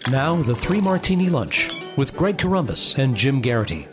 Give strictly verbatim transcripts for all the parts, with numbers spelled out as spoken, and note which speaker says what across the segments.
Speaker 1: Now, the Three Martini Lunch with Greg Corombos and Jim Garrity.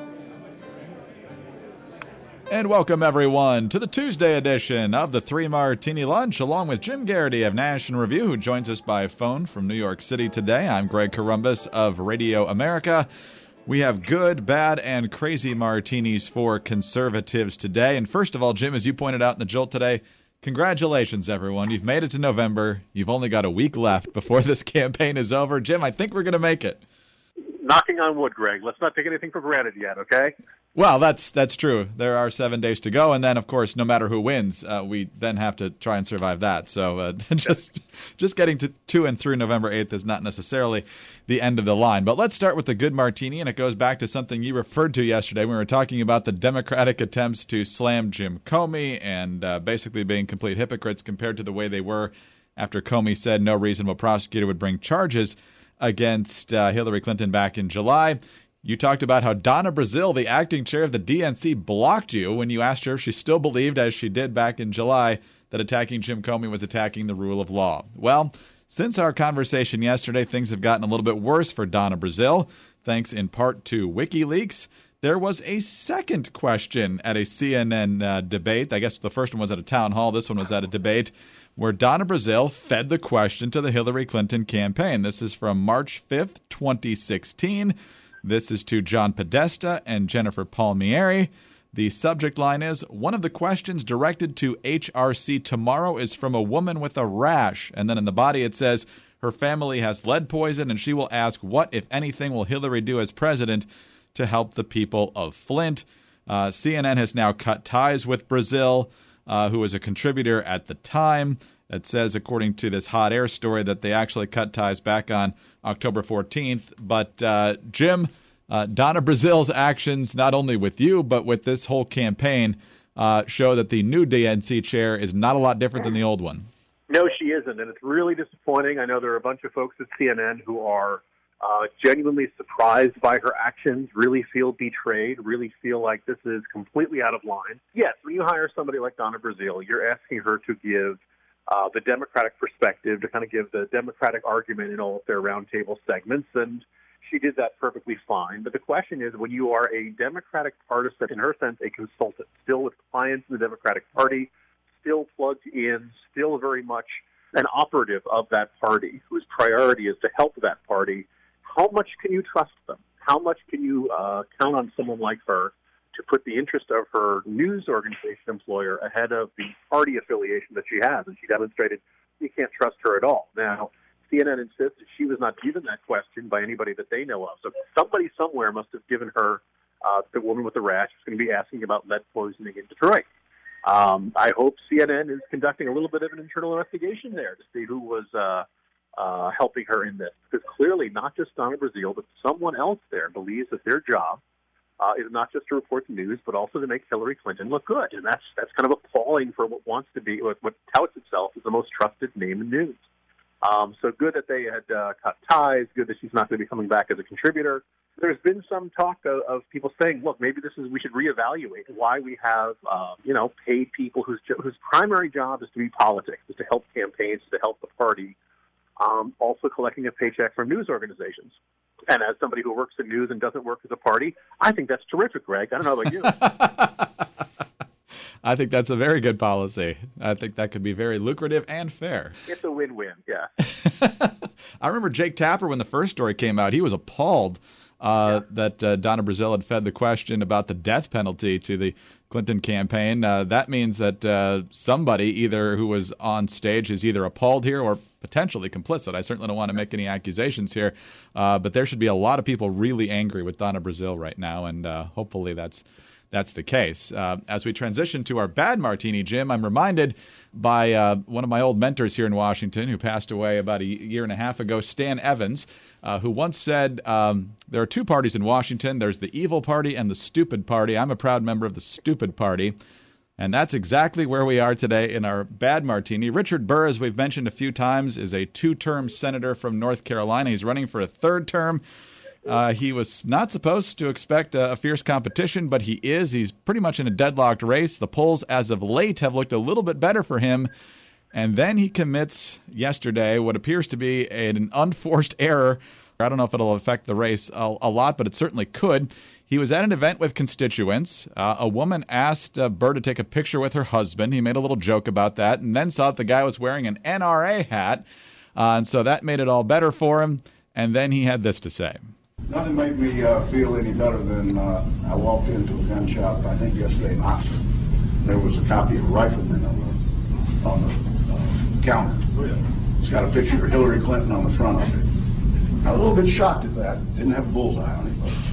Speaker 2: And welcome, everyone, to the Tuesday edition of the Three Martini Lunch, along with Jim Garrity of National Review, who joins us by phone from New York City today. I'm Greg Corombos of Radio America. We have good, bad, and crazy martinis for conservatives today. And first of all, Jim, as you pointed out in the Jolt today, congratulations, everyone. You've made it to November. You've only got a week left before this campaign is over. Jim, I think we're going to make it.
Speaker 3: Knocking on wood, Greg. Let's not take anything for granted yet, okay?
Speaker 2: Well, that's that's true. There are seven days to go, and then, of course, no matter who wins, uh, we then have to try and survive that. So uh, just just getting to, to and through November eighth is not necessarily the end of the line. But let's start with the good martini, and it goes back to something you referred to yesterday when we were talking about the Democratic attempts to slam Jim Comey and uh, basically being complete hypocrites compared to the way they were after Comey said no reasonable prosecutor would bring charges against uh, Hillary Clinton back in July. You talked about how Donna Brazile, the acting chair of the D N C, blocked you when you asked her if she still believed, as she did back in July, that attacking Jim Comey was attacking the rule of law. Well, since our conversation yesterday, things have gotten a little bit worse for Donna Brazile, thanks in part to WikiLeaks. There was a second question at a C N N uh, debate. I guess the first one was at a town hall. This one was at a debate where Donna Brazile fed the question to the Hillary Clinton campaign. This is from March fifth, twenty sixteen. This is to John Podesta and Jennifer Palmieri. The subject line is, one of the questions directed to H R C tomorrow is from a woman with a rash. And then in the body it says, her family has lead poison, and she will ask, what, if anything, will Hillary do as president to help the people of Flint? Uh, C N N has now cut ties with Brazile, uh, who was a contributor at the time. It says, according to this hot air story, that they actually cut ties back on October fourteenth. But, uh, Jim, uh, Donna Brazile's actions, not only with you, but with this whole campaign, uh, show that the new D N C chair is not a lot different than the old one.
Speaker 3: No, she isn't, and it's really disappointing. I know there are a bunch of folks at C N N who are uh, genuinely surprised by her actions, really feel betrayed, really feel like this is completely out of line. Yes, when you hire somebody like Donna Brazile, you're asking her to give Uh, the Democratic perspective, to kind of give the Democratic argument in all of their roundtable segments, and she did that perfectly fine. But the question is, when you are a Democratic partisan, in her sense, a consultant, still with clients in the Democratic Party, still plugged in, still very much an operative of that party, whose priority is to help that party, how much can you trust them? How much can you uh, count on someone like her to put the interest of her news organization employer ahead of the party affiliation that she has? And she demonstrated you can't trust her at all. Now, C N N insists that she was not given that question by anybody that they know of. So somebody somewhere must have given her, uh, the woman with the rash, who's going to be asking about lead poisoning in Detroit. Um, I hope C N N is conducting a little bit of an internal investigation there to see who was uh, uh, helping her in this. Because clearly not just Donna Brazile, but someone else there believes that their job Uh, is not just to report the news, but also to make Hillary Clinton look good. And that's that's kind of appalling for what wants to be, what, what touts itself as the most trusted name in news. Um, so good that they had uh, cut ties, good that she's not going to be coming back as a contributor. There's been some talk of, of people saying, look, maybe this is, we should reevaluate why we have, uh, you know, paid people whose, whose primary job is to be politics, is to help campaigns, to help the party, um, also collecting a paycheck from news organizations. And as somebody who works in news and doesn't work as a party, I think that's terrific, Greg. I don't know about you.
Speaker 2: I think that's a very good policy. I think that could be very lucrative and fair.
Speaker 3: It's a win-win, yeah.
Speaker 2: I remember Jake Tapper, when the first story came out, he was appalled uh, yeah. that uh, Donna Brazile had fed the question about the death penalty to the Clinton campaign. Uh, that means that uh, somebody, either who was on stage, is either appalled here or potentially complicit. I certainly don't want to make any accusations here, uh, but there should be a lot of people really angry with Donna Brazile right now, and uh, hopefully that's that's the case. Uh, as we transition to our bad martini, Jim, I'm reminded by uh, one of my old mentors here in Washington, who passed away about a year and a half ago, Stan Evans, uh, who once said, um, there are two parties in Washington. There's the evil party and the stupid party. I'm a proud member of the stupid party. And that's exactly where we are today in our bad martini. Richard Burr, as we've mentioned a few times, is a two-term senator from North Carolina. He's running for a third term. Uh, he was not supposed to expect a, a fierce competition, but he is. He's pretty much in a deadlocked race. The polls as of late have looked a little bit better for him. And then he commits yesterday what appears to be an unforced error. I don't know if it'll affect the race a, a lot, but it certainly could. He was at an event with constituents. Uh, a woman asked uh, Burr to take a picture with her husband. He made a little joke about that and then saw that the guy was wearing an N R A hat. Uh, and so that made it all better for him. And then he had this to say.
Speaker 4: Nothing made me uh, feel any better than uh, I walked into a gun shop, I think yesterday in Oxford. There was a copy of Rifleman on the, on the uh, counter. It's got a picture of Hillary Clinton on the front of it. I was a little bit shocked at that. Didn't have a bullseye on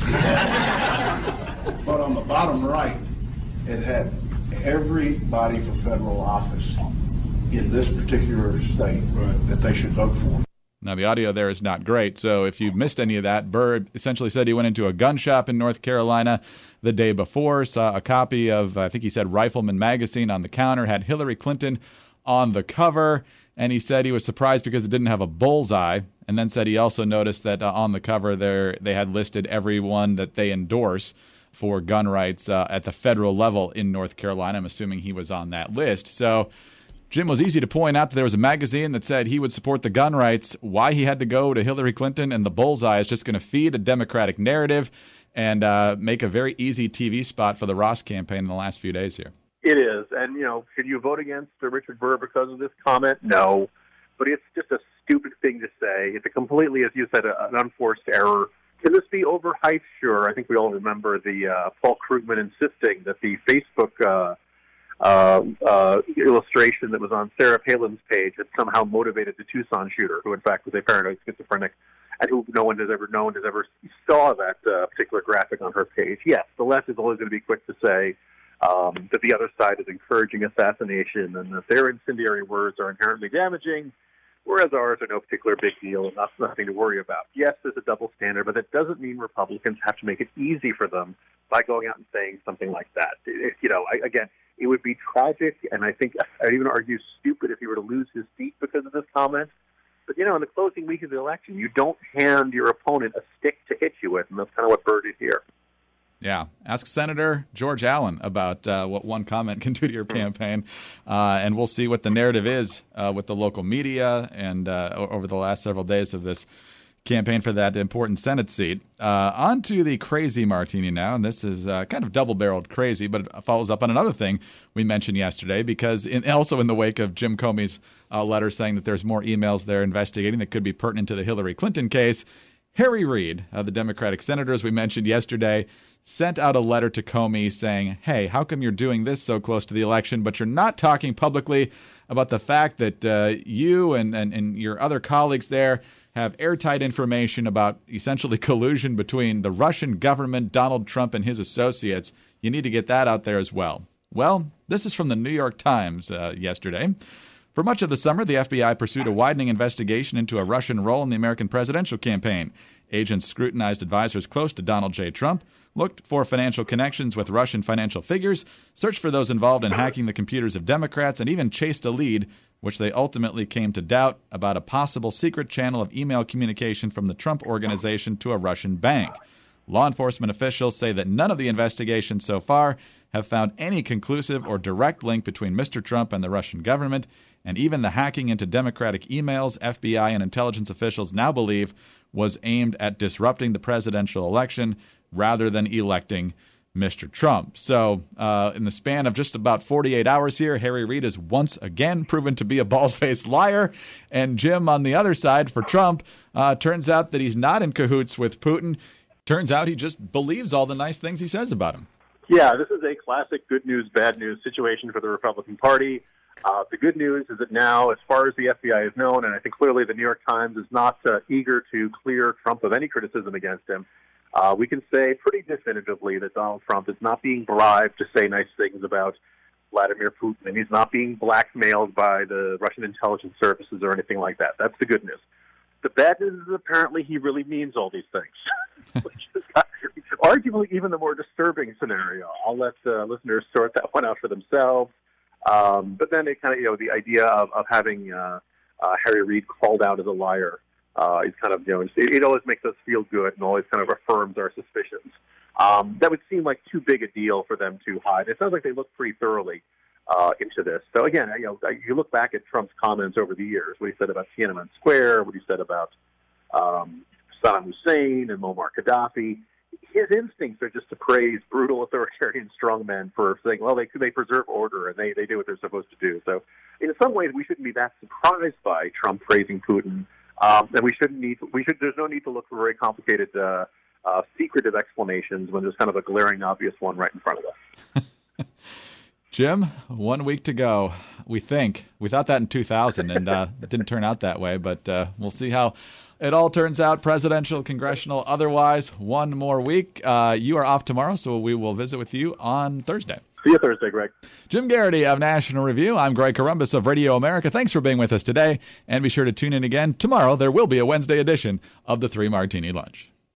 Speaker 4: it. But on the bottom right, it had everybody for federal office in this particular state right. that they should vote for.
Speaker 2: Now, the audio there is not great, so if you missed any of that, Burr essentially said he went into a gun shop in North Carolina the day before, saw a copy of, I think he said, Rifleman magazine on the counter, had Hillary Clinton on the cover, and he said he was surprised because it didn't have a bullseye, and then said he also noticed that uh, on the cover there they had listed everyone that they endorse for gun rights uh, at the federal level in North Carolina. I'm assuming he was on that list. So Jim, was easy to point out that there was a magazine that said he would support the gun rights. Why he had to go to Hillary Clinton and the bullseye is just going to feed a Democratic narrative and uh, make a very easy T V spot for the Ross campaign in the last few days here.
Speaker 3: It is. And, you know, should you vote against Richard Burr because of this comment? No. But it's just a stupid thing to say. It's a completely, as you said, a, an unforced error. Can this be overhyped? Sure. I think we all remember the uh, Paul Krugman insisting that the Facebook uh, uh, uh, illustration that was on Sarah Palin's page had somehow motivated the Tucson shooter, who in fact was a paranoid schizophrenic, and who no one has ever known has ever saw that uh, particular graphic on her page. Yes, the left is always going to be quick to say um, that the other side is encouraging assassination and that their incendiary words are inherently damaging, whereas ours are no particular big deal and that's nothing to worry about. Yes, there's a double standard, but that doesn't mean Republicans have to make it easy for them by going out and saying something like that. It, you know, I, again, it would be tragic, and I think I'd even argue stupid if he were to lose his seat because of this comment. But, you know, in the closing week of the election, you don't hand your opponent a stick to hit you with, and that's kind of what Burr did here.
Speaker 2: Yeah. Ask Senator George Allen about uh, what one comment can do to your campaign, uh, and we'll see what the narrative is uh, with the local media and uh, over the last several days of this campaign for that important Senate seat. Uh, on to the crazy martini now, and this is uh, kind of double-barreled crazy, but it follows up on another thing we mentioned yesterday, because in, also in the wake of Jim Comey's uh, letter saying that there's more emails they're investigating that could be pertinent to the Hillary Clinton case, Harry Reid, uh, the Democratic senator, as we mentioned yesterday, sent out a letter to Comey saying, hey, how come you're doing this so close to the election, but you're not talking publicly about the fact that uh, you and, and, and your other colleagues there have airtight information about essentially collusion between the Russian government, Donald Trump, and his associates. You need to get that out there as well. Well, this is from the New York Times uh, yesterday. For much of the summer, the F B I pursued a widening investigation into a Russian role in the American presidential campaign. Agents scrutinized advisors close to Donald J. Trump, looked for financial connections with Russian financial figures, searched for those involved in hacking the computers of Democrats, and even chased a lead, which they ultimately came to doubt, about a possible secret channel of email communication from the Trump Organization to a Russian bank. Law enforcement officials say that none of the investigations so far have found any conclusive or direct link between Mister Trump and the Russian government, and even the hacking into Democratic emails F B I and intelligence officials now believe was aimed at disrupting the presidential election rather than electing Mister Trump. So uh, in the span of just about forty-eight hours here, Harry Reid is once again proven to be a bald-faced liar. And Jim, on the other side for Trump, uh, turns out that he's not in cahoots with Putin. Turns out he just believes all the nice things he says about him.
Speaker 3: Yeah, this is a classic good news, bad news situation for the Republican Party. Uh, the good news is that now, as far as the F B I is known, and I think clearly the New York Times is not uh, eager to clear Trump of any criticism against him, uh, we can say pretty definitively that Donald Trump is not being bribed to say nice things about Vladimir Putin, and he's not being blackmailed by the Russian intelligence services or anything like that. That's the good news. The bad news is apparently he really means all these things, which is arguably even the more disturbing scenario. I'll let uh, listeners sort that one out for themselves. Um, but then it kind of, you know, the idea of, of having uh, uh, Harry Reid called out as a liar uh, is kind of, you know, it, it always makes us feel good and always kind of affirms our suspicions. Um, that would seem like too big a deal for them to hide. It sounds like they looked pretty thoroughly uh, into this. So again, you know, you look back at Trump's comments over the years, what he said about Tiananmen Square, what he said about um, Saddam Hussein and Muammar Gaddafi. His instincts are just to praise brutal authoritarian strongmen for saying, well, they they preserve order and they, they do what they're supposed to do. So in some ways, we shouldn't be that surprised by Trump praising Putin. Um, and we shouldn't need, we should, there's no need to look for very complicated, uh, uh, secretive explanations when there's kind of a glaring, obvious one right in front of us.
Speaker 2: Jim, one week to go. We think. We thought that in two thousand, and uh, it didn't turn out that way, but uh, we'll see how it all turns out, presidential, congressional, otherwise. One more week. Uh, you are off tomorrow, so we will visit with you on Thursday.
Speaker 3: See you Thursday, Greg.
Speaker 2: Jim Garrity of National Review. I'm Greg Corombos of Radio America. Thanks for being with us today, and be sure to tune in again tomorrow. There will be a Wednesday edition of the Three Martini Lunch.